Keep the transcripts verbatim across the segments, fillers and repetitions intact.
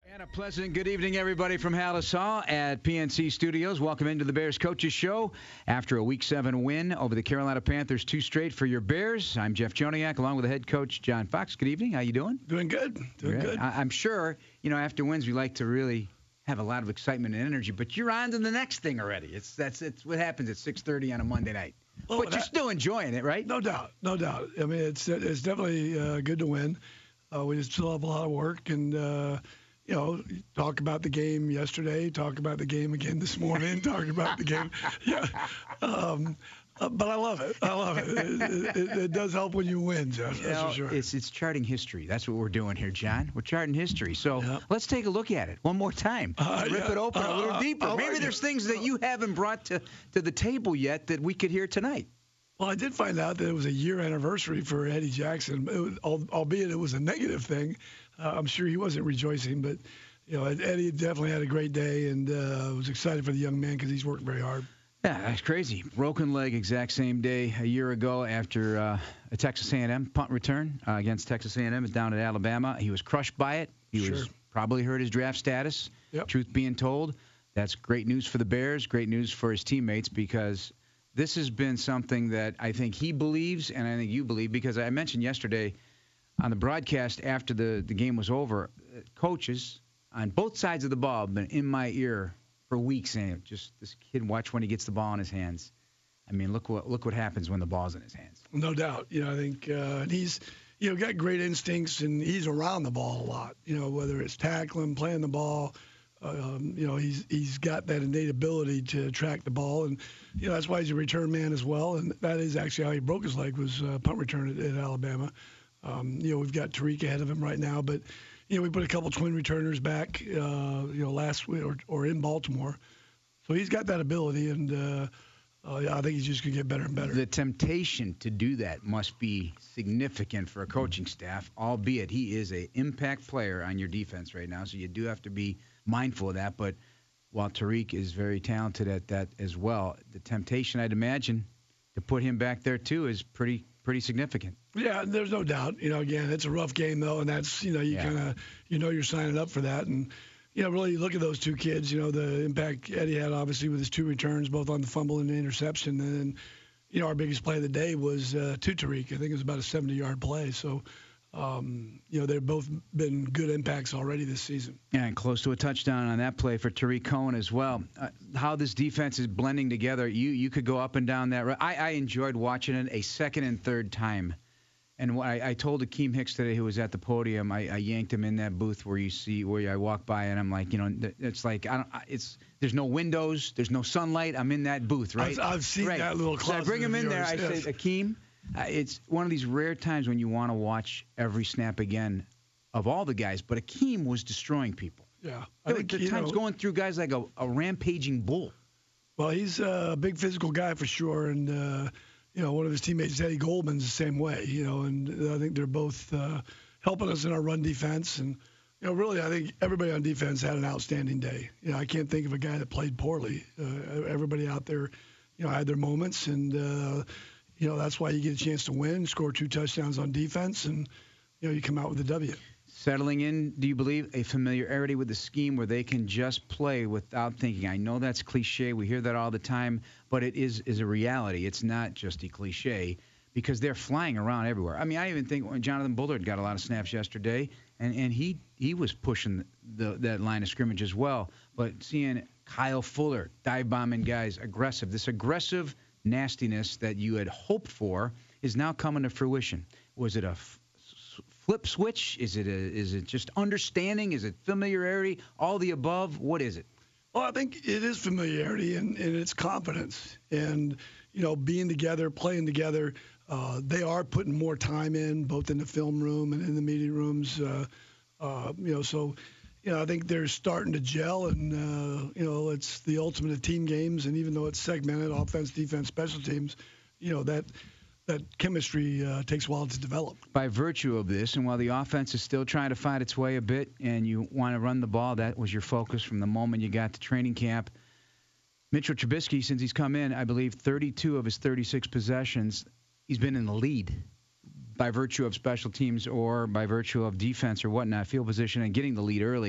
And a pleasant good evening, everybody, from Hallis Hall at P N C Studios. Welcome into the Bears Coaches Show. After a Week seven win over the Carolina Panthers, two straight for your Bears, I'm Jeff Joniak, along with the head coach, John Fox. Good evening. How you doing? Doing good. Doing Great. good. I- I'm sure, you know, after wins, we like to really have a lot of excitement and energy, but you're on to the next thing already. It's that's it's what happens at six thirty on a Monday night. Well, but you're that- still enjoying it, right? No doubt. No doubt. I mean, it's it's definitely uh, good to win. Uh, we still have a lot of work, and uh, you know, talk about the game yesterday, talk about the game again this morning, talk about the game. Yeah. Um, uh, but I love it. I love it. It, it, it does help when you win, Jeff. You That's know, for sure. It's it's charting history. That's what we're doing here, John. We're charting history. So Yep. let's take a look at it one more time. Uh, Rip yeah. it open a little Uh, deeper. I Maybe like there's it. things that you haven't brought to, to the table yet that we could hear tonight. Well, I did find out that it was a year anniversary for Eddie Jackson, it was, al- albeit it was a negative thing. Uh, I'm sure he wasn't rejoicing, but you know, Eddie definitely had a great day and uh, was excited for the young man because he's worked very hard. Yeah, that's crazy. Broken leg exact same day a year ago after uh, a Texas A and M punt return uh, against Texas A and M down at Alabama. He was crushed by it. He Sure. was probably hurt his draft status. Yep. Truth being told, that's great news for the Bears, great news for his teammates because this has been something that I think he believes and I think you believe because I mentioned yesterday on the broadcast after the, the game was over, uh, coaches on both sides of the ball have been in my ear for weeks saying, just this kid, watch when he gets the ball in his hands. I mean, look what look what happens when the ball's in his hands. No doubt. You know, I think uh, and he's, you know, got great instincts and he's around the ball a lot. You know, whether it's tackling, playing the ball, um, you know, he's he's got that innate ability to track the ball, and you know that's why he's a return man as well. And that is actually how he broke his leg was uh, punt return at, at Alabama. Um, you know, we've got Tariq ahead of him right now, but you know, we put a couple twin returners back, uh, you know, last week or, or in Baltimore. So he's got that ability, and uh, uh, yeah, I think he's just going to get better and better. The temptation to do that must be significant for a coaching staff, albeit he is an impact player on your defense right now, so you do have to be mindful of that. But while Tariq is very talented at that as well, the temptation, I'd imagine, to put him back there too is pretty pretty significant. Yeah, there's no doubt. You know, again, it's a rough game though, and that's you know you Yeah. kind of you know you're signing up for that, and you know really look at those two kids. You know the impact Eddie had obviously with his two returns, both on the fumble and the interception, and then you know our biggest play of the day was uh, to Tariq. I think it was about a seventy-yard play. So. Um, you know, they've both been good impacts already this season. Yeah, and close to a touchdown on that play for Tariq Cohen as well. Uh, how this defense is blending together, you you could go up and down that road. I, I enjoyed watching it a second and third time. And what I, I told Akeem Hicks today, who was at the podium, I, I yanked him in that booth where you see where I walk by, and I'm like, you know, it's like I don't, it's there's no windows, there's no sunlight. I'm in that booth, right? I've, I've seen right. that little So closet. I bring him of in there. yours, I yes. say, Akeem, uh, it's one of these rare times when you want to watch every snap again of all the guys, but Akeem was destroying people. Yeah, There were you times know, going through guys like a, a rampaging bull. Well, he's a big physical guy for sure, and uh, you know one of his teammates, Eddie Goldman's the same way. You know, and I think they're both uh, helping us in our run defense, and you know really I think everybody on defense had an outstanding day. You know, I can't think of a guy that played poorly. Uh, everybody out there, you know, had their moments, and uh, you know that's why you get a chance to win, score two touchdowns on defense, and you know you come out with a W. Settling in, do you believe, a familiarity with the scheme where they can just play without thinking? I know that's cliche. We hear that all the time, but it is is a reality. It's not just a cliche because they're flying around everywhere. I mean, I even think when Jonathan Bullard got a lot of snaps yesterday, and, and he he was pushing the, that line of scrimmage as well. But seeing Kyle Fuller dive bombing guys aggressive, this aggressive nastiness that you had hoped for is now coming to fruition. Was it a f- flip switch? Is it a, is it just understanding? Is it familiarity? All the above? What is it? Well, I think it is familiarity and, and it's confidence. And, you know, being together, playing together, uh, they are putting more time in, both in the film room and in the meeting rooms. Uh, uh, you know, so, you know, I think they're starting to gel. And, uh, you know, it's the ultimate of team games. And even though it's segmented, offense, defense, special teams, you know, that that chemistry uh, takes a while to develop. By virtue of this, and while the offense is still trying to find its way a bit and you want to run the ball, that was your focus from the moment you got to training camp. Mitchell Trubisky, since he's come in, I believe thirty-two of his thirty-six possessions, he's been in the lead by virtue of special teams or by virtue of defense or whatnot, field position, and getting the lead early.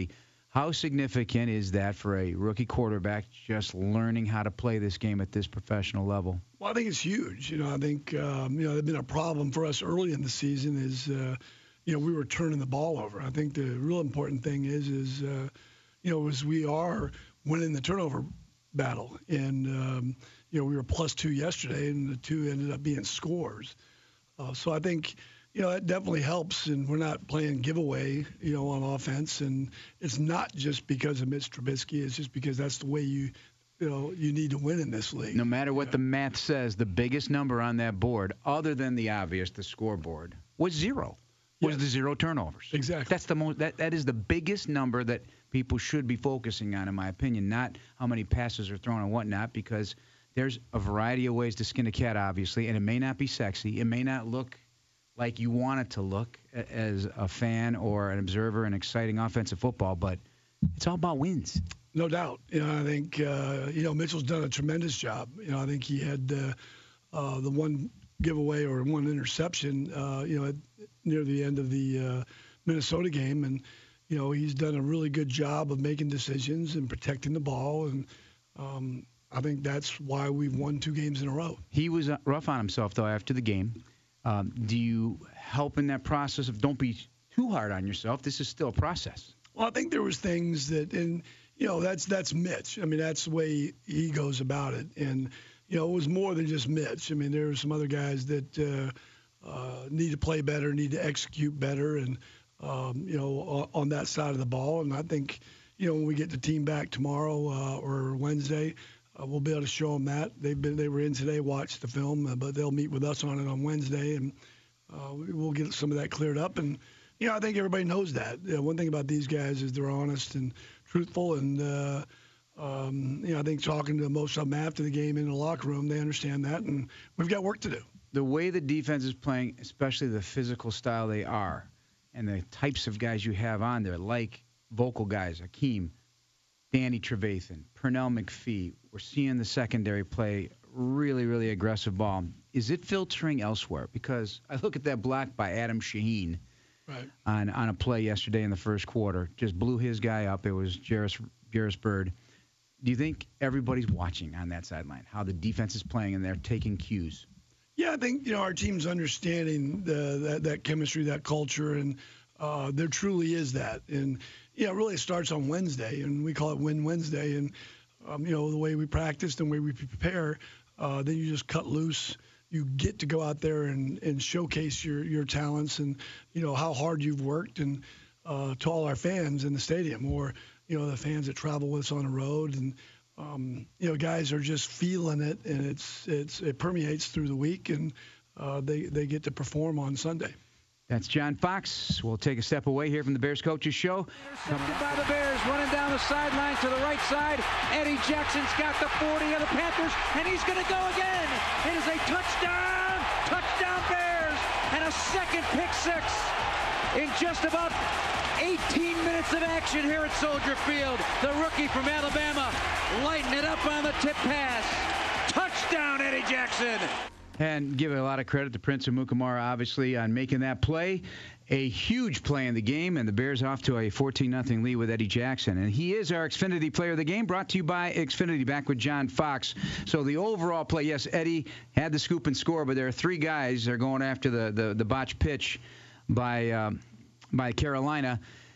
How significant is that for a rookie quarterback just learning how to play this game at this professional level? Well, I think it's huge. You know, I think um, you know it's been a problem for us early in the season is uh, you know we were turning the ball over. I think the real important thing is is uh, you know is we are winning the turnover battle, and um, you know we were plus two yesterday, and the two ended up being scores. Uh, so I think. You know, that definitely helps, and we're not playing giveaway, you know, on offense. And it's not just because of Mitch Trubisky. It's just because that's the way you, you know, you need to win in this league. No matter what yeah. the math says, the biggest number on that board, other than the obvious, the scoreboard, was zero. Was Yes. the zero turnovers. Exactly. That's the most. That that is the biggest number that people should be focusing on, in my opinion. Not how many passes are thrown and whatnot, because there's a variety of ways to skin a cat, obviously, and it may not be sexy. It may not look like you want it to look as a fan or an observer in exciting offensive football, but it's all about wins. No doubt. You know, I think uh, you know Mitchell's done a tremendous job. You know, I think he had uh, uh, the one giveaway or one interception. Uh, you know, at, near the end of the uh, Minnesota game, and you know he's done a really good job of making decisions and protecting the ball, and um, I think that's why we've won two games in a row. He was rough on himself though after the game. Um, do you help in that process of don't be too hard on yourself? This is still a process. Well, I think there was things that, and you know, that's that's Mitch. I mean, that's the way he goes about it. And you know, it was more than just Mitch. I mean, there were some other guys that uh, uh, need to play better, need to execute better, and um, you know, on, on that side of the ball. And I think, you know, when we get the team back tomorrow uh, or Wednesday. Uh, we'll be able to show them that. They've been, they were in today, watched the film, uh, but they'll meet with us on it on Wednesday, and uh, we'll get some of that cleared up. And, you know, I think everybody knows that. You know, one thing about these guys is they're honest and truthful, and, uh, um, you know, I think talking to most of them after the game in the locker room, they understand that, and we've got work to do. The way the defense is playing, especially the physical style they are, and the types of guys you have on there, like vocal guys, Akeem, Danny Trevathan, Pernell McPhee. We're seeing the secondary play really, really aggressive ball. Is it filtering elsewhere? Because I look at that block by Adam Shaheen right. on, on a play yesterday in the first quarter. Just blew his guy up. It was Jarris, Jarris Bird. Do you think everybody's watching on that sideline, how the defense is playing and they're taking cues? Yeah, I think, you know, our team's understanding the, that, that chemistry, that culture, and uh, there truly is that. And, yeah, it really starts on Wednesday, and we call it Win Wednesday. And, um, you know, the way we practice, the way we prepare, uh, then you just cut loose. You get to go out there and, and showcase your, your talents and, you know, how hard you've worked, and uh, to all our fans in the stadium, or, you know, the fans that travel with us on the road. And, um, you know, guys are just feeling it, and it's it's it permeates through the week, and uh, they, they get to perform on Sunday. That's John Fox. We'll take a step away here from the Bears Coaches Show. Intercepted by the Bears, running down the sideline to the right side. Eddie Jackson's got the forty of the Panthers, and he's going to go again. It is a touchdown, touchdown Bears, and a second pick six in just about eighteen minutes of action here at Soldier Field. The rookie from Alabama lighting it up on the tip pass. Touchdown, Eddie Jackson. And give a lot of credit to Prince Amukamara, obviously, on making that play. A huge play in the game, and the Bears off to a fourteen nothing lead with Eddie Jackson. And he is our Xfinity Player of the Game, brought to you by Xfinity. Back with John Fox. So the overall play, yes, Eddie had the scoop and score, but there are three guys that are going after the, the, the botched pitch by uh, by Carolina.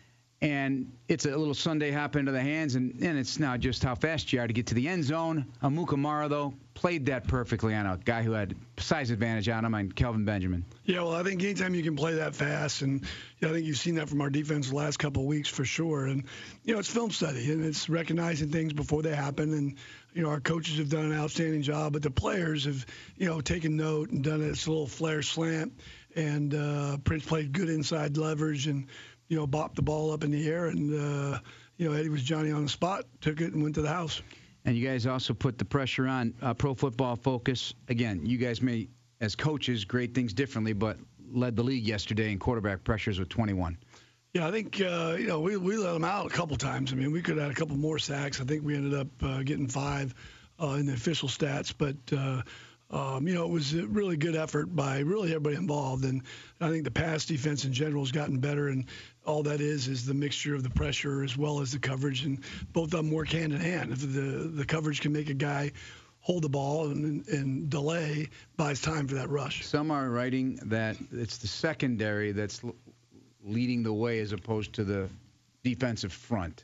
And it's a little Sunday hop into the hands, and, and it's now just how fast you are to get to the end zone. Amukamara, though, played that perfectly on a guy who had size advantage on him, and Kelvin Benjamin. Yeah, well, I think anytime you can play that fast, and yeah, I think you've seen that from our defense the last couple of weeks for sure. And, you know, it's film study, and it's recognizing things before they happen. And, you know, our coaches have done an outstanding job, but the players have, you know, taken note and done this little flare slant. And uh, Prince played good inside leverage and, you know, bopped the ball up in the air, and, uh, you know, Eddie was Johnny on the spot, took it and went to the house. And you guys also put the pressure on uh, Pro Football Focus. Again, you guys may, as coaches, grade things differently, but led the league yesterday in quarterback pressures with twenty-one. Yeah, I think, uh, you know, we, we let them out a couple times. I mean, we could have had a couple more sacks. I think we ended up uh, getting five uh, in the official stats, but, uh, Um, you know, it was a really good effort by really everybody involved, and I think the pass defense in general has gotten better, and all that is is the mixture of the pressure as well as the coverage, and both of them work hand in hand. If the the coverage can make a guy hold the ball and, and delay, buys time for that rush. Some are writing that it's the secondary that's l- leading the way as opposed to the defensive front.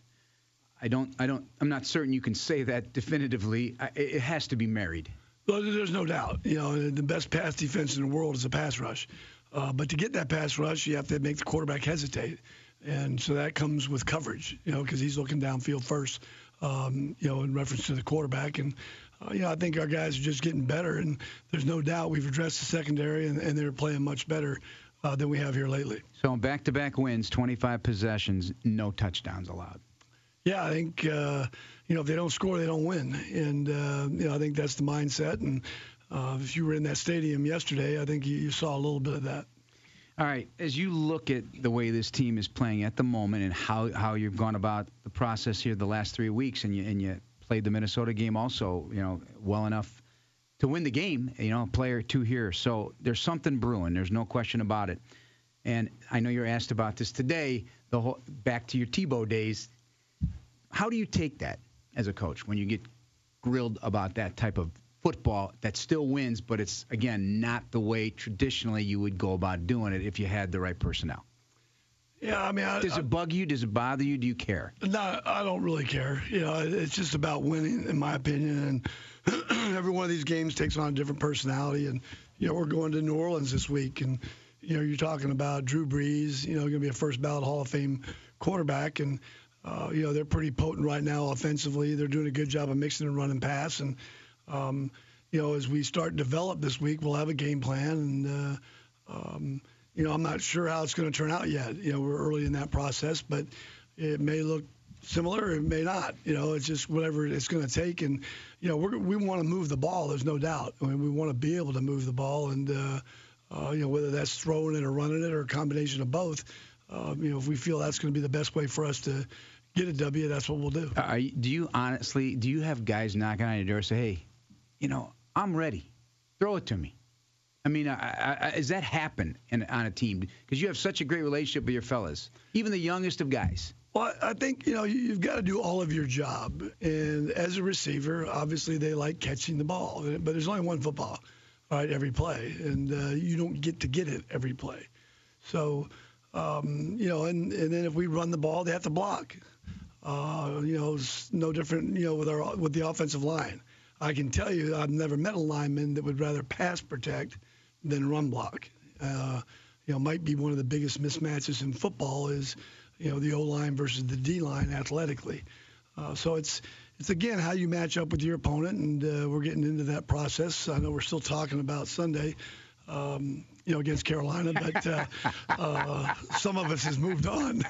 I don't, I don't, I'm not certain you can say that definitively. I, it has to be married. Well, there's no doubt. You know, the best pass defense in the world is a pass rush. Uh, but to get that pass rush, you have to make the quarterback hesitate. And so that comes with coverage, you know, because he's looking downfield first, um, you know, in reference to the quarterback. And, uh, you know, I think our guys are just getting better. And there's no doubt we've addressed the secondary, and, and they're playing much better uh, than we have here lately. So back-to-back wins, twenty-five possessions, no touchdowns allowed. Yeah, I think, uh, you know, if they don't score, they don't win. And, uh, you know, I think that's the mindset. And uh, if you were in that stadium yesterday, I think you, you saw a little bit of that. All right, as you look at the way this team is playing at the moment and how, how you've gone about the process here the last three weeks, and you, and you played the Minnesota game also, you know, well enough to win the game, you know, a player or two here. So there's something brewing. There's no question about it. And I know you're asked about this today, the whole, back to your Tebow days. How do you take that as a coach when you get grilled about that type of football that still wins, but it's, again, not the way traditionally you would go about doing it if you had the right personnel? Yeah, I mean, I, does it bug you? Does it bother you? Do you care? No, I don't really care. You know, it's just about winning, in my opinion. And every one of these games takes on a different personality. And you know, we're going to New Orleans this week, and you know, you're talking about Drew Brees. You know, going to be a first ballot Hall of Fame quarterback, and Uh, you know, they're pretty potent right now offensively. They're doing a good job of mixing and running pass. And, um, you know, as we start to develop this week, we'll have a game plan. And, uh, um, you know, I'm not sure how it's going to turn out yet. You know, we're early in that process, but it may look similar or it may not. You know, it's just whatever it's going to take. And, you know, we're, we want to move the ball. There's no doubt. I mean, we want to be able to move the ball. And, uh, uh, you know, whether that's throwing it or running it or a combination of both. Uh, you know, if we feel that's going to be the best way for us to get a W, that's what we'll do. Are you, do you honestly, do you have guys knocking on your door and say, hey, you know, I'm ready. Throw it to me. I mean, I, I, does that happen in, on a team? Because you have such a great relationship with your fellas, even the youngest of guys. Well, I think, you know, you've got to do all of your job. And as a receiver, obviously they like catching the ball. But there's only one football, right, every play. And uh, you don't get to get it every play. So, um, you know, and, and then if we run the ball, they have to block. Uh, you know, it's no different, you know, with our with the offensive line. I can tell you I've never met a lineman that would rather pass protect than run block. Uh, you know, might be one of the biggest mismatches in football is, you know, the O-line versus the D-line athletically. Uh, so it's, it's again, how you match up with your opponent, and uh, we're getting into that process. I know we're still talking about Sunday, um, you know, against Carolina, but uh, uh, some of us has moved on.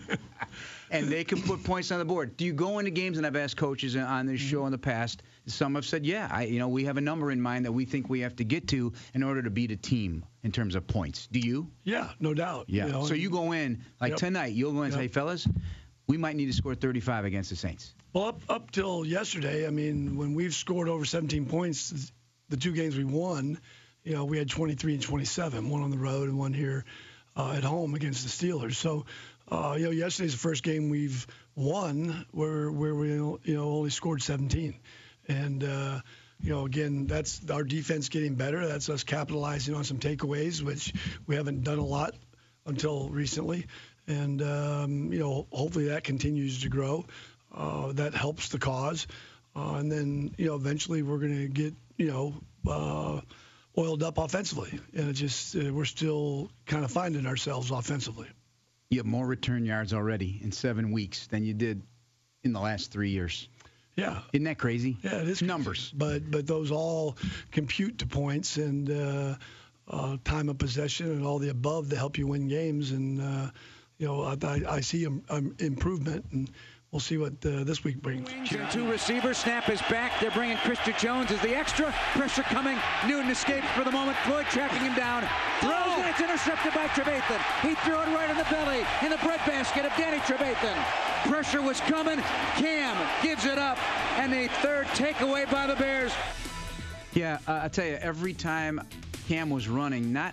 And they can put points on the board. Do you go into games, and I've asked coaches on this show in the past, some have said, yeah, I, you know, we have a number in mind that we think we have to get to in order to beat a team in terms of points. Do you? Yeah, no doubt. Yeah. You know, so you go in, like yep. tonight, you'll go in and Yep. say, fellas, we might need to score thirty-five against the Saints. Well, up, up till yesterday, I mean, when we've scored over seventeen points, the two games we won, you know, we had twenty-three and twenty-seven, one on the road and one here uh, at home against the Steelers. So, uh, you know, yesterday's the first game we've won where where we, you know, only scored seventeen. And, uh, you know, again, that's our defense getting better. That's us capitalizing on some takeaways, which we haven't done a lot until recently. And, um, you know, hopefully that continues to grow. Uh, that helps the cause. Uh, and then, you know, eventually we're going to get, you know, uh, oiled up offensively. And it just, uh, we're still kind of finding ourselves offensively. You have more return yards already in seven weeks than you did in the last three years. Yeah. Isn't that crazy? Yeah, it is. Numbers. But but those all compute to points and uh, uh, time of possession and all the above to help you win games. And, uh, you know, I, I see um, um, improvement, and we'll see what uh, this week brings. And two receivers, snap is back. They're bringing Christian Jones as the extra. Pressure coming. Newton escapes for the moment. Floyd tracking him down. Throws, and it's intercepted by Trevathan. He threw it right in the belly, in the breadbasket of Danny Trevathan. Pressure was coming. Cam gives it up, and the third takeaway by the Bears. Yeah, uh, I tell you, every time Cam was running, not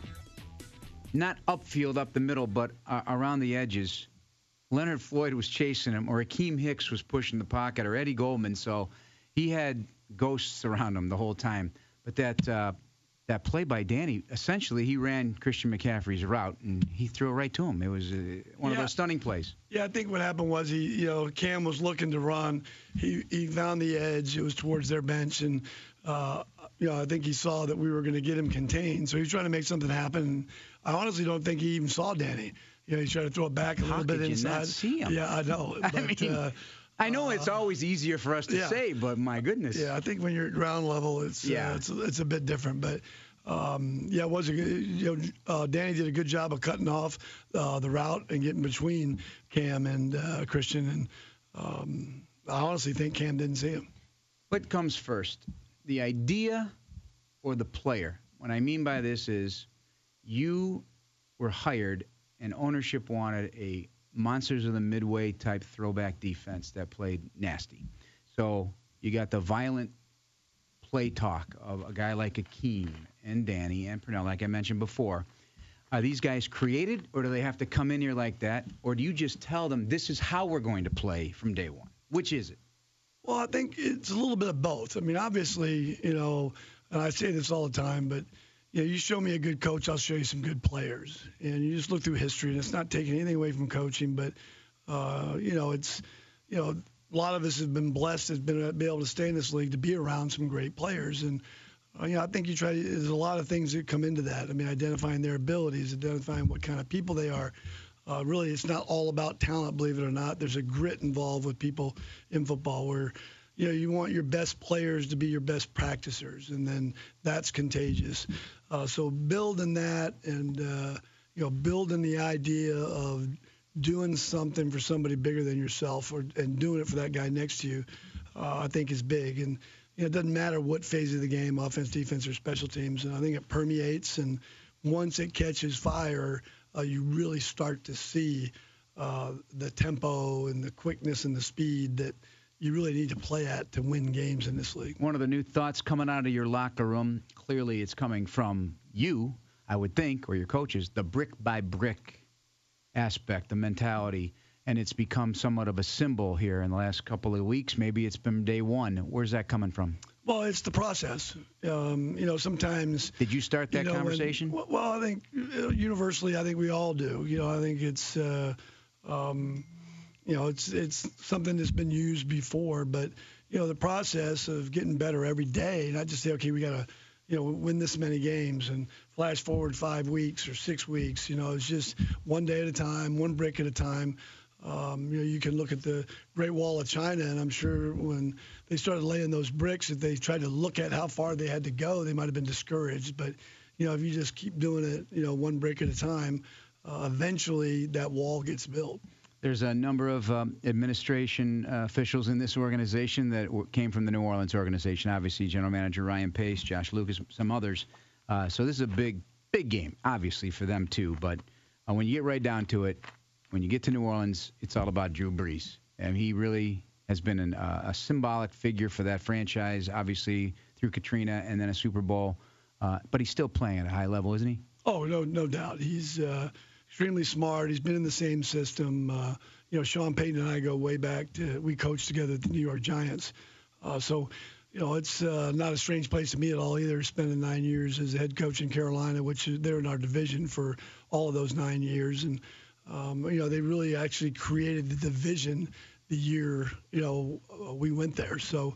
not upfield up the middle, but uh, around the edges, Leonard Floyd was chasing him, or Akeem Hicks was pushing the pocket, or Eddie Goldman. So he had ghosts around him the whole time. But that uh, that play by Danny, essentially he ran Christian McCaffrey's route, and he threw it right to him. It was uh, one Yeah. of those stunning plays. Yeah, I think what happened was he, you know, Cam was looking to run. He he found the edge. It was towards their bench, and uh, you know, I think he saw that we were going to get him contained. So he was trying to make something happen. I honestly don't think he even saw Danny. You know, he tried to throw it back a How little bit could you inside. not see him? Yeah, I know. But, I mean, uh, I know it's always easier for us to yeah. say, but my goodness. Yeah, I think when you're at ground level, it's Yeah. uh, it's it's a bit different. But um, yeah, it was a good, you know, uh, Danny did a good job of cutting off uh, the route and getting between Cam and uh, Christian. And um, I honestly think Cam didn't see him. What comes first, the idea or the player? What I mean by this is you were hired and ownership wanted a Monsters of the Midway type throwback defense that played nasty. So you got the violent play talk of a guy like Akeem and Danny and Purnell, like I mentioned before. Are these guys created, or do they have to come in here like that? Or do you just tell them this is how we're going to play from day one? Which is it? Well, I think it's a little bit of both. I mean, obviously, you know, and I say this all the time, but you know, you show me a good coach, I'll show you some good players. And you just look through history, and it's not taking anything away from coaching, but uh, you know, it's you know, a lot of us have been blessed, has been be able to stay in this league to be around some great players, and uh, you know, I think you try. There's a lot of things that come into that. I mean, identifying their abilities, identifying what kind of people they are. Uh, really, it's not all about talent, believe it or not. There's a grit involved with people in football where, you know, you want your best players to be your best practicers, and then that's contagious. Uh, so building that and, uh, you know, building the idea of doing something for somebody bigger than yourself or and doing it for that guy next to you, uh, I think is big. And, you know, it doesn't matter what phase of the game, offense, defense, or special teams. And I think it permeates, and once it catches fire, uh, you really start to see uh, the tempo and the quickness and the speed that you really need to play at to win games in this league. One of the new thoughts coming out of your locker room, clearly it's coming from you, I would think, or your coaches, the brick by brick aspect, the mentality, and it's become somewhat of a symbol here in the last couple of weeks. Maybe it's been day one. Where's that coming from? Well, it's the process. Um, you know, sometimes. Did you start that you know, conversation? When, well, I think uh, universally, I think we all do. You know, I think it's, uh, um, you know, it's it's something that's been used before, but you know, the process of getting better every day, not just say, okay, we got to, you know, win this many games and flash forward five weeks or six weeks. You know, it's just one day at a time, one brick at a time. Um, you know, you can look at the Great Wall of China, and I'm sure when they started laying those bricks, if they tried to look at how far they had to go, they might have been discouraged. But, you know, if you just keep doing it, you know, one brick at a time, uh, eventually that wall gets built. There's a number of um, administration uh, officials in this organization that w- came from the New Orleans organization. Obviously, General Manager Ryan Pace, Josh Lucas, some others. Uh, so this is a big, big game, obviously, for them too. But uh, when you get right down to it, when you get to New Orleans, it's all about Drew Brees. And he really has been an, uh, a symbolic figure for that franchise, obviously, through Katrina and then a Super Bowl. Uh, but he's still playing at a high level, isn't he? Oh, no, no doubt. He's uh, extremely smart. He's been in the same system. Uh, you know, Sean Payton and I go way back to, we coached together at the New York Giants. Uh, so, you know, it's uh, not a strange place to me at all either, spending nine years as a head coach in Carolina, which is, they're in our division for all of those nine years. And, um, you know, they really actually created the division the year, you know, we went there. So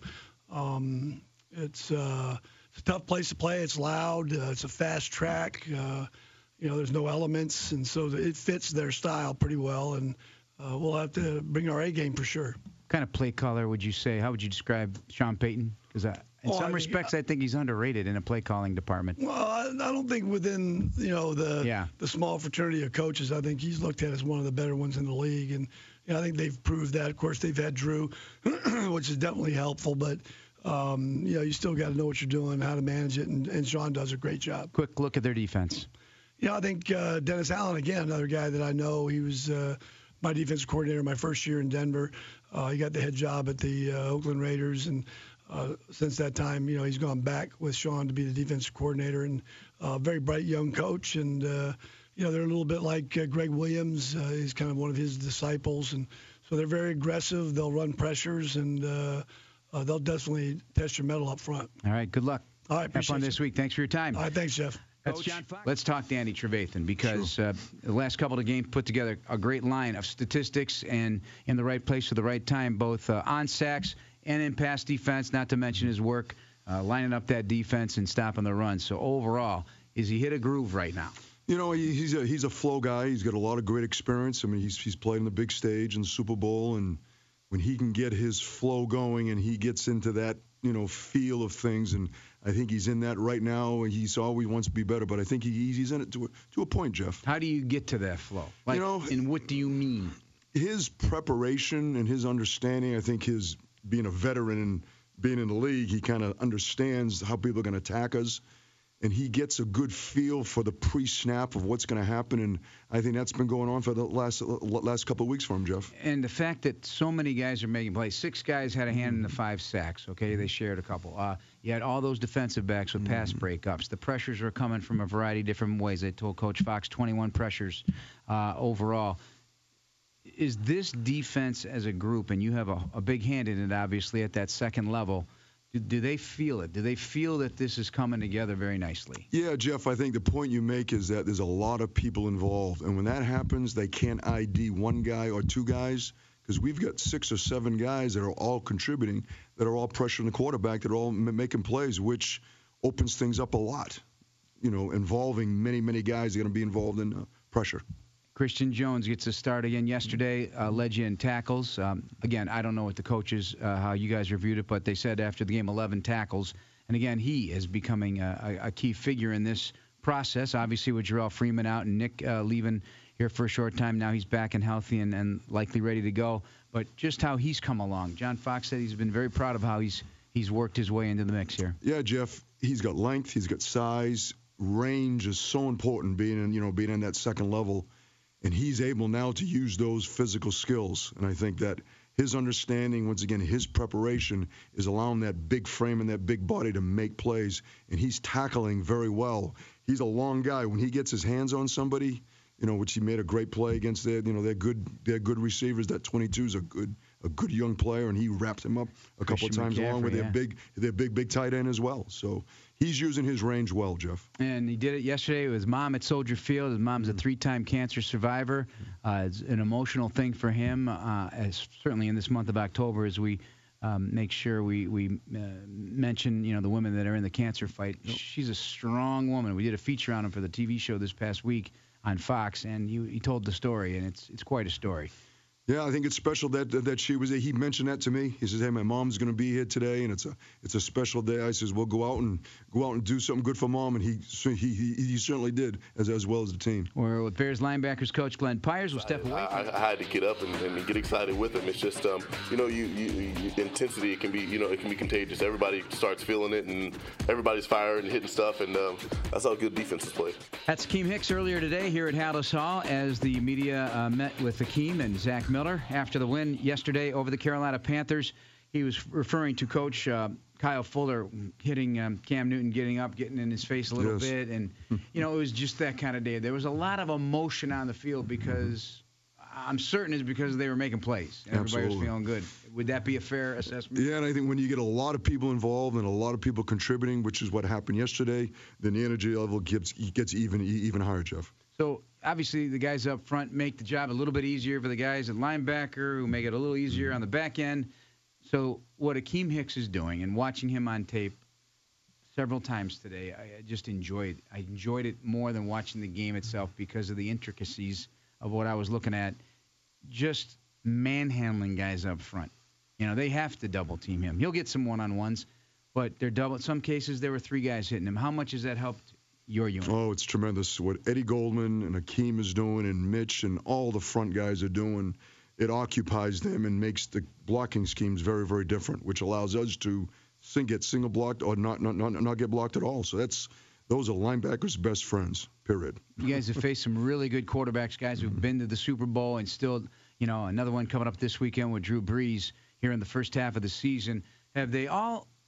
um, it's, uh, it's a tough place to play. It's loud. Uh, it's a fast track. Uh, you know, there's no elements. And so it fits their style pretty well. And uh, we'll have to bring our A game for sure. What kind of play caller would you say? How would you describe Sean Payton? Because in Oh, some I think- respects, I think he's underrated in a play calling department. Well, I, I don't think within, you know, the Yeah. the small fraternity of coaches, I think he's looked at as one of the better ones in the league. And you know, I think they've proved that. Of course, they've had Drew, which is definitely helpful. But, um, you know, you still got to know what you're doing, how to manage it. And, and Sean does a great job. Quick look at their defense. You know, I think uh, Dennis Allen, again, another guy that I know. He was uh, my defensive coordinator my first year in Denver. Uh, he got the head job at the uh, Oakland Raiders. And uh, since that time, you know, he's gone back with Sean to be the defensive coordinator, and uh, very bright young coach. And, uh, you know, they're a little bit like uh, Greg Williams. Uh, he's kind of one of his disciples. And so they're very aggressive. They'll run pressures, and uh, uh, they'll definitely test your mettle up front. All right, good luck. All right, Have appreciate fun you. this week. Thanks for your time. All right, thanks, Jeff. That's Coach. John Fox. Let's talk Danny Trevathan, because uh, the last couple of games put together a great line of statistics and in the right place at the right time, both uh, on sacks and in pass defense, not to mention his work uh, lining up that defense and stopping the run. So overall, is he hit a groove right now? You know, he, he's a he's a flow guy. He's got a lot of great experience. I mean, he's he's played in the big stage in the Super Bowl, and when he can get his flow going and he gets into that, you know, feel of things, and I think he's in that right now. He's always wants to be better, but I think he, he's in it to a, to a point, Jeff. How do you get to that flow? Like, you know, and what do you mean? His preparation and his understanding, I think his being a veteran and being in the league, he kind of understands how people are going to attack us, and he gets a good feel for the pre-snap of what's going to happen, and I think that's been going on for the last last couple of weeks for him, Jeff. And the fact that so many guys are making plays. Six guys had a hand in the five sacks, okay? They shared a couple. Uh, you had all those defensive backs with pass breakups. The pressures were coming from a variety of different ways. I told Coach Fox twenty-one pressures uh, overall. Is this defense as a group, and you have a, a big hand in it, obviously, at that second level, do, do they feel it? Do they feel that this is coming together very nicely? Yeah, Jeff, I think the point you make is that there's a lot of people involved. And when that happens, they can't I D one guy or two guys, because we've got six or seven guys that are all contributing, that are all pressuring the quarterback, that are all m- making plays, which opens things up a lot, you know, involving many, many guys that are going to be involved in uh, pressure. Christian Jones gets a start again yesterday, uh, led you in tackles. Um, again, I don't know what the coaches, uh, how you guys reviewed it, but they said after the game, eleven tackles. And again, he is becoming a, a key figure in this process. Obviously, with Jarrell Freeman out and Nick uh, leaving here for a short time, now he's back and healthy and, and likely ready to go. But just how he's come along. John Fox said he's been very proud of how he's he's worked his way into the mix here. Yeah, Jeff, he's got length, he's got size, range is so important being in, you know, being in that second level. And he's able now to use those physical skills. And I think that his understanding, once again, his preparation is allowing that big frame and that big body to make plays. And he's tackling very well. He's a long guy. When he gets his hands on somebody, you know, which he made a great play against their, you know, they're good, they're good receivers. That twenty-two is a good, a good young player, and he wrapped him up a couple Christian of times McCaffrey, along with yeah. their big, their big, big tight end as well. So he's using his range well, Jeff. And he did it yesterday with his mom at Soldier Field. His mom's a three-time cancer survivor. Uh, it's an emotional thing for him, uh, as certainly in this month of October, as we um, make sure we we uh, mention, you know, the women that are in the cancer fight. Yep. She's a strong woman. We did a feature on him for the T V show this past week on Fox, and he, he told the story, and it's it's quite a story. Yeah, I think it's special that that she was. He mentioned that to me. He says, "Hey, my mom's going to be here today, and it's a it's a special day." I says, "We'll go out and go out and do something good for mom," and he he he, he certainly did, as as well as the team. We're with Bears linebackers coach Glenn Pyers. We'll step away. I, I, I had to get up and, and get excited with him. It's just, um, you know, you, you, you intensity. It can be, you know, it can be contagious. Everybody starts feeling it, and everybody's firing and hitting stuff, and um, that's how good defenses play. That's Akeem Hicks earlier today here at Hallis Hall as the media uh, met with Akeem and Zach Miller after the win yesterday over the Carolina Panthers. He was referring to Coach uh, Kyle Fuller hitting um, Cam Newton, getting up, getting in his face a little Yes. bit. And, you know, it was just that kind of day. There was a lot of emotion on the field because I'm certain it's because they were making plays. And everybody Absolutely. was feeling good. Would that be a fair assessment? Yeah, and I think when you get a lot of people involved and a lot of people contributing, which is what happened yesterday, then the energy level gets gets even even higher, Jeff. So, obviously, the guys up front make the job a little bit easier for the guys at linebacker who make it a little easier on the back end. So, what Akeem Hicks is doing, and watching him on tape several times today, I just enjoyed I enjoyed it more than watching the game itself because of the intricacies of what I was looking at. Just manhandling guys up front. You know, they have to double team him. He'll get some one-on-ones, but they're double. In some cases, there were three guys hitting him. How much has that helped your unit? Oh, it's tremendous. What Eddie Goldman and Akeem is doing and Mitch and all the front guys are doing, it occupies them and makes the blocking schemes very, very different, which allows us to sing, get single blocked or not, not, not, not get blocked at all. So that's those are linebackers' best friends, period. You guys have faced some really good quarterbacks, guys who've been to the Super Bowl and still, you know, another one coming up this weekend with Drew Brees here in the first half of the season. Have they all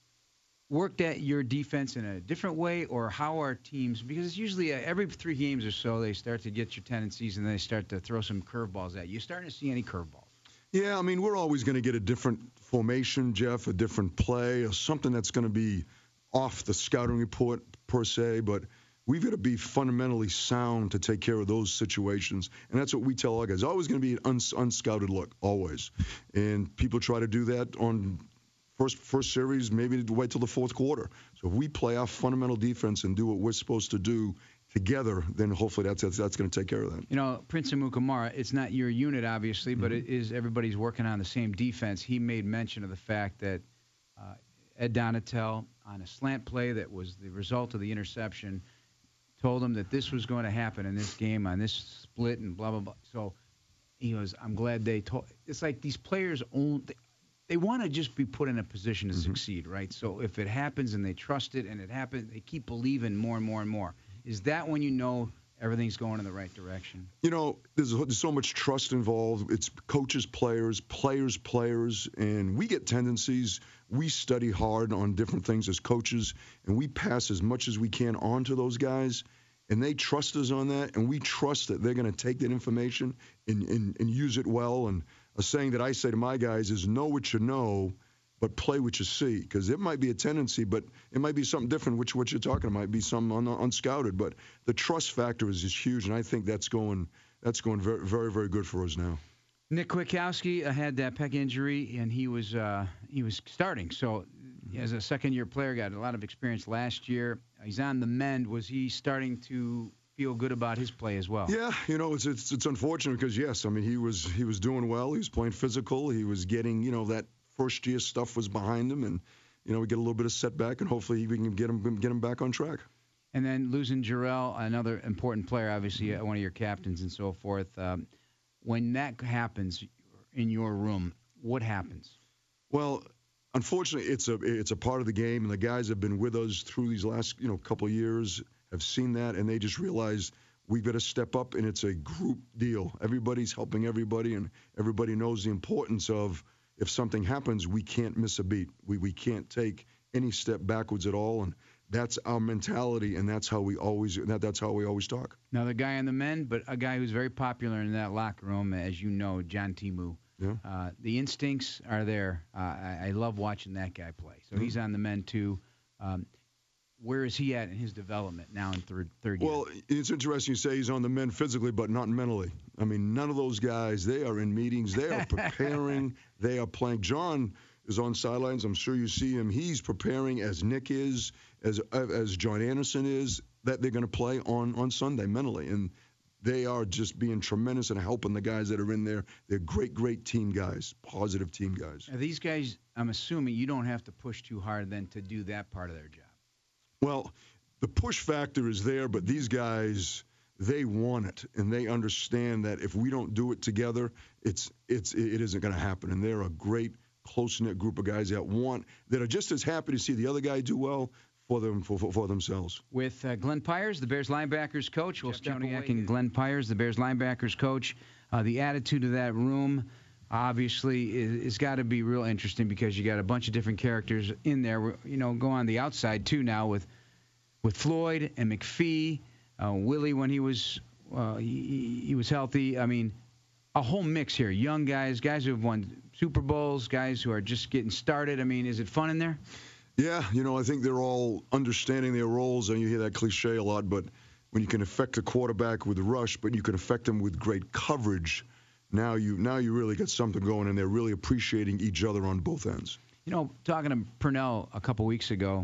worked at your defense in a different way, or how are teams? Because it's usually uh, every three games or so they start to get your tendencies and they start to throw some curveballs at you. You starting to see any curveballs? Yeah, I mean, we're always going to get a different formation, Jeff, a different play, or something that's going to be off the scouting report per se, but we've got to be fundamentally sound to take care of those situations, and that's what we tell our guys. It's always going to be an uns- unscouted look, always. And people try to do that on first first series, maybe wait till the fourth quarter. So if we play our fundamental defense and do what we're supposed to do together, then hopefully that's that's, that's going to take care of that. You know, Prince Amukamara, it's not your unit, obviously, but Mm-hmm. it is everybody's working on the same defense. He made mention of the fact that uh, Ed Donatel, on a slant play that was the result of the interception, told him that this was going to happen in this game on this split and blah, blah, blah. So he goes, I'm glad they told. It's like these players own. They, they want to just be put in a position to Mm-hmm. succeed, right? So if it happens and they trust it and it happens, they keep believing more and more and more. Is that when you know everything's going in the right direction? You know, there's, there's so much trust involved. It's coaches, players, players, players, and we get tendencies. We study hard on different things as coaches, and we pass as much as we can on to those guys, and they trust us on that, and we trust that they're going to take that information and, and, and use it well. And a saying that I say to my guys is, know what you know, but play what you see, because it might be a tendency, but it might be something different, which what you're talking about might be some un, unscouted. But the trust factor is, is huge, and I think that's going that's going very, very, very good for us now. Nick Kwiatkowski uh, had that pec injury, and he was uh, he was starting. So as a second-year player, got a lot of experience last year. He's on the mend. Was he starting to feel good about his play as well? Yeah, you know, it's it's, it's unfortunate because, yes, I mean, he was he was doing well. He was playing physical. He was getting, you know, that first year stuff was behind him, and you know we get a little bit of setback, and hopefully we can get him get him back on track. And then losing Jarrell, another important player, obviously uh, one of your captains and so forth. Um, when that happens in your room, what happens? Well, unfortunately, it's a it's a part of the game, and the guys have been with us through these last you know couple of years have seen that, and they just realize we've got to step up, and it's a group deal. Everybody's helping everybody, and everybody knows the importance of. If something happens, we can't miss a beat. We we can't take any step backwards at all, and that's our mentality, and that's how we always that, that's how we always talk. Now the guy on the men, but a guy who's very popular in that locker room, as you know, John Timu. Yeah. Uh, the instincts are there. Uh, I, I love watching that guy play. So Mm-hmm. he's on the men too. Um, where is he at in his development now in third third year? Well, it's interesting you say he's on the men physically, but not mentally. I mean, none of those guys, they are in meetings. They are preparing. They are playing. John is on sidelines. I'm sure you see him. He's preparing as Nick is, as as John Anderson is, that they're going to play on, on Sunday mentally. And they are just being tremendous and helping the guys that are in there. They're great, great team guys, positive team guys. Are these guys, I'm assuming you don't have to push too hard then to do that part of their job. Well, the push factor is there, but these guys, they want it, and they understand that if we don't do it together, it's it's it isn't going to happen. And they're a great, close-knit group of guys that want, that are just as happy to see the other guy do well for them for, for, for themselves. With uh, Glenn Pyers, the Bears linebackers coach, we'll step away. And Glenn Pyers, the Bears linebackers coach, uh, the attitude of that room obviously is, is got to be real interesting because you got a bunch of different characters in there. You know, go on the outside too now with with Floyd and McPhee, uh, Willie when he was uh, he, he was healthy. I mean, a whole mix here. Young guys, guys who have won Super Bowls, guys who are just getting started. I mean, is it fun in there? Yeah, you know, I think they're all understanding their roles, and you hear that cliche a lot, but when you can affect a quarterback with rush, but you can affect them with great coverage, now you now you really got something going, and they're really appreciating each other on both ends. You know, talking to Purnell a couple weeks ago,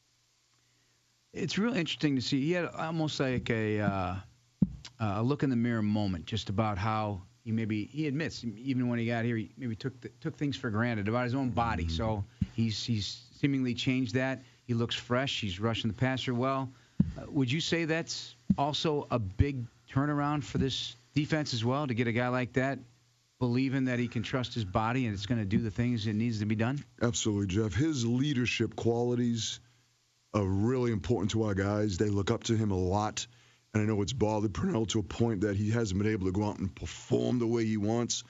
it's real interesting to see. He had almost like a uh, a look in the mirror moment, just about how he maybe he admits even when he got here, he maybe took the, took things for granted about his own body. So he's he's seemingly changed that. He looks fresh. He's rushing the passer well. Uh, would you say that's also a big turnaround for this defense as well, to get a guy like that believing that he can trust his body and it's going to do the things it needs to be done? Absolutely, Jeff. His leadership qualities are really important to our guys. They look up to him a lot. And I know it's bothered Purnell to a point that he hasn't been able to go out and perform the way he wants.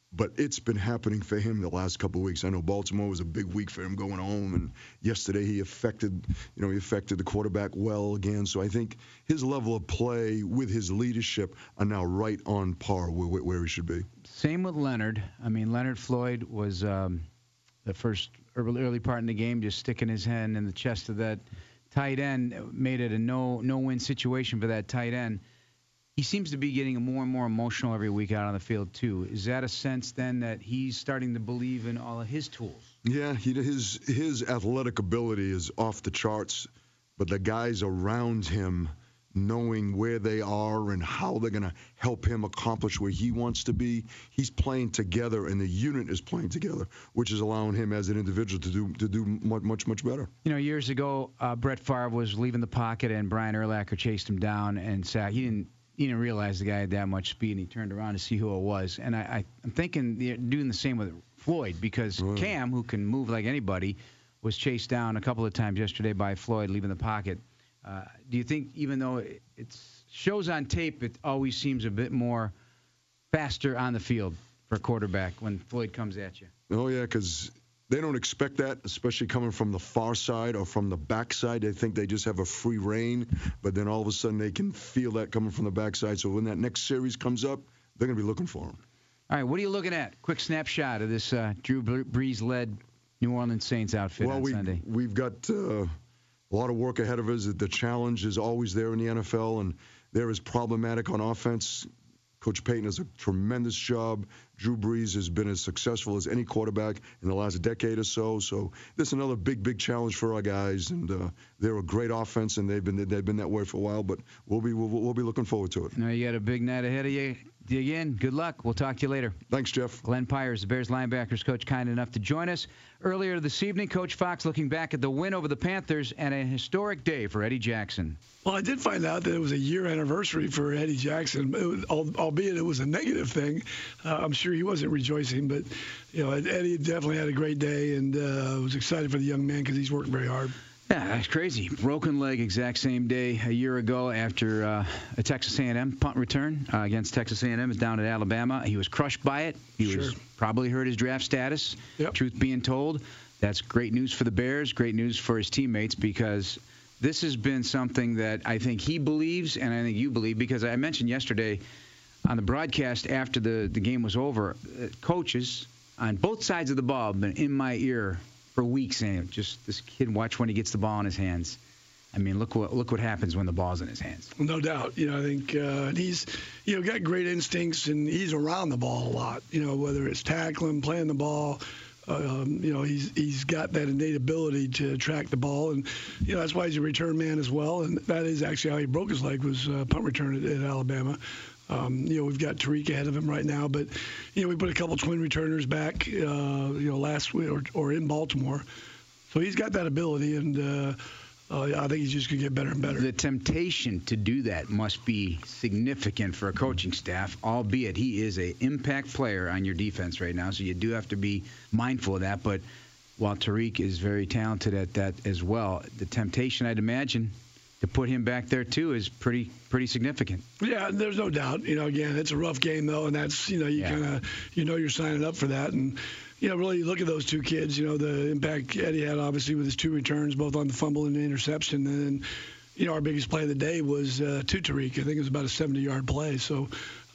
but it's been happening for him the last couple of weeks. I know Baltimore was a big week for him going home, and yesterday he affected, you know, he affected the quarterback well again. So I think his level of play with his leadership are now right on par with where he should be. Same with Leonard. I mean, Leonard Floyd was um, the first early, early part in the game, just sticking his hand in the chest of that tight end, made it a no no win situation for that tight end. He seems to be getting more and more emotional every week out on the field, too. Is that a sense, then, that he's starting to believe in all of his tools? Yeah, he, his his athletic ability is off the charts, but the guys around him, knowing where they are and how they're going to help him accomplish where he wants to be, he's playing together, and the unit is playing together, which is allowing him as an individual to do to do much, much, much better. You know, years ago, uh, Brett Favre was leaving the pocket, and Brian Urlacher chased him down and sacked. He didn't He didn't realize the guy had that much speed, and he turned around to see who it was. And I, I, I'm thinking they're doing the same with Floyd, because Right. Cam, who can move like anybody, was chased down a couple of times yesterday by Floyd leaving the pocket. Uh, do you think, even though it it's, shows on tape, it always seems a bit more faster on the field for a quarterback when Floyd comes at you? Oh, yeah, because they don't expect that, especially coming from the far side or from the backside. They think they just have a free reign, but then all of a sudden they can feel that coming from the backside. So when that next series comes up, they're going to be looking for him. All right, what are you looking at? Quick snapshot of this uh, Drew Brees-led New Orleans Saints outfit well, on we, Sunday. we've got uh, a lot of work ahead of us. The challenge is always there in the N F L, and there is problematic on offense. Coach Payton does a tremendous job. Drew Brees has been as successful as any quarterback in the last decade or so. So this is another big, big challenge for our guys, and uh, they're a great offense, and they've been they've been that way for a while. But we'll be we'll, we'll be looking forward to it. Now you got a big night ahead of you. Dig in. Good luck. We'll talk to you later. Thanks, Jeff. Glenn Pyers, the Bears linebackers coach, kind enough to join us. Earlier this evening, Coach Fox looking back at the win over the Panthers and a historic day for Eddie Jackson. Well, I did find out that it was a year anniversary for Eddie Jackson, it was, albeit it was a negative thing. Uh, I'm sure he wasn't rejoicing, but you know, Eddie definitely had a great day, and uh, was excited for the young man because he's worked very hard. Yeah, that's crazy. Broken leg exact same day a year ago after uh, a Texas A and M punt return uh, against Texas A and M is down at Alabama. He was crushed by it. He Sure. was probably hurt his draft status. Yep. Truth being told, that's great news for the Bears, great news for his teammates, because this has been something that I think he believes and I think you believe, because I mentioned yesterday on the broadcast after the, the game was over, uh, coaches on both sides of the ball have been in my ear for weeks saying, just this kid, watch when he gets the ball in his hands. I mean, look what look what happens when the ball's in his hands. No doubt. You know, I think uh, he's, you know, got great instincts, and he's around the ball a lot. You know, whether it's tackling, playing the ball, um, you know, he's he's got that innate ability to track the ball, and you know that's why he's a return man as well. And that is actually how he broke his leg, was uh, punt return at, at Alabama. Um, you know, we've got Tariq ahead of him right now, but you know, we put a couple twin returners back, uh, you know, last week or, or in Baltimore, so he's got that ability, and uh, uh, I think he's just gonna get better and better. The temptation to do that must be significant for a coaching staff, albeit he is an impact player on your defense right now, so you do have to be mindful of that. But while Tariq is very talented at that as well, the temptation, I'd imagine, to put him back there too is pretty pretty significant. Yeah, there's no doubt. You know, again, it's a rough game though, and that's, you know, you Yeah. kind of, you know, you're signing up for that, and you know, really look at those two kids. You know, the impact Eddie had obviously with his two returns, both on the fumble and the interception, and then, you know, our biggest play of the day was uh, to Tariq. I think it was about a seventy-yard play. So,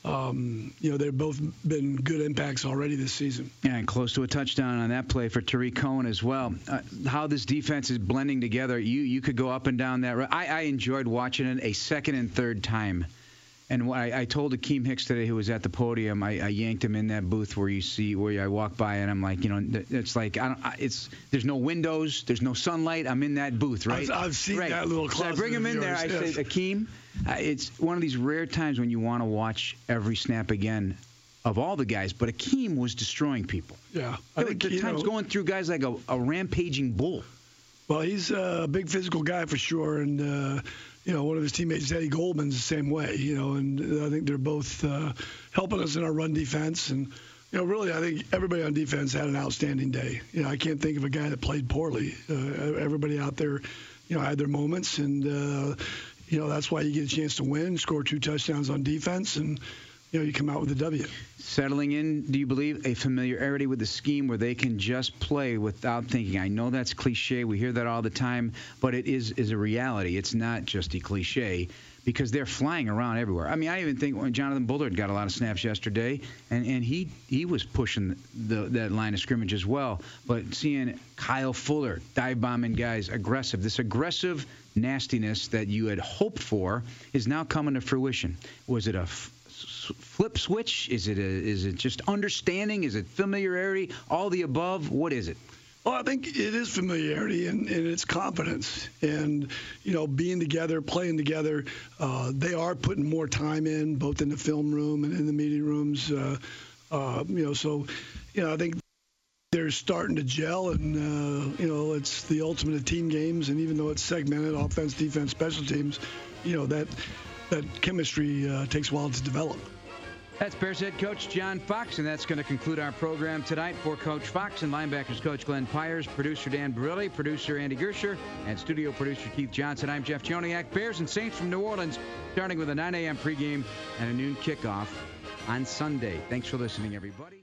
um, you know, they've both been good impacts already this season. Yeah, and close to a touchdown on that play for Tariq Cohen as well. Uh, how this defense is blending together, you you could go up and down that road. I, I enjoyed watching it a second and third time. And what I, I told Akeem Hicks today, who was at the podium, I, I yanked him in that booth where you see, where I walk by, and I'm like, you know, it's like, I don't, I- it's there's no windows, there's no sunlight. I'm in that booth, right? I've, I've seen right. that little So I closet. bring him of in there. I yours, say, yes. Akeem, uh, it's one of these rare times when you want to watch every snap again of all the guys, but Akeem was destroying people. Yeah, I think the you time's know, going through guys like a, a rampaging bull. Well, he's a big physical guy for sure, and uh, you know, one of his teammates, Eddie Goldman's the same way. You know, and I think they're both uh, helping us in our run defense, and you know, really, I think everybody on defense had an outstanding day. You know, I can't think of a guy that played poorly. Uh, everybody out there, you know, had their moments, and uh, you know, that's why you get a chance to win, score two touchdowns on defense, and you know, you come out with a W. Settling in, do you believe, a familiarity with the scheme where they can just play without thinking? I know that's cliche. We hear that all the time, but it is is a reality. It's not just a cliche because they're flying around everywhere. I mean, I even think when Jonathan Bullard got a lot of snaps yesterday, and, and he he was pushing the, that line of scrimmage as well. But seeing Kyle Fuller dive bombing guys aggressive, this aggressive nastiness that you had hoped for is now coming to fruition. Was it a f- flip switch? Is it a, is it just understanding? Is it familiarity? All the above? What is it? Well, I think it is familiarity and, and it's confidence. And, you know, being together, playing together, uh, they are putting more time in, both in the film room and in the meeting rooms. Uh, uh, you know, so, you know, I think they're starting to gel, and, uh, you know, it's the ultimate of team games. And even though it's segmented, offense, defense, special teams, you know, that, that chemistry uh, takes a while to develop. That's Bears head coach John Fox, and that's going to conclude our program tonight. For Coach Fox and linebackers coach Glenn Pyers, producer Dan Barilli, producer Andy Gersher, and studio producer Keith Johnson. I'm Jeff Joniak. Bears and Saints from New Orleans, starting with a nine a.m. pregame and a noon kickoff on Sunday. Thanks for listening, everybody.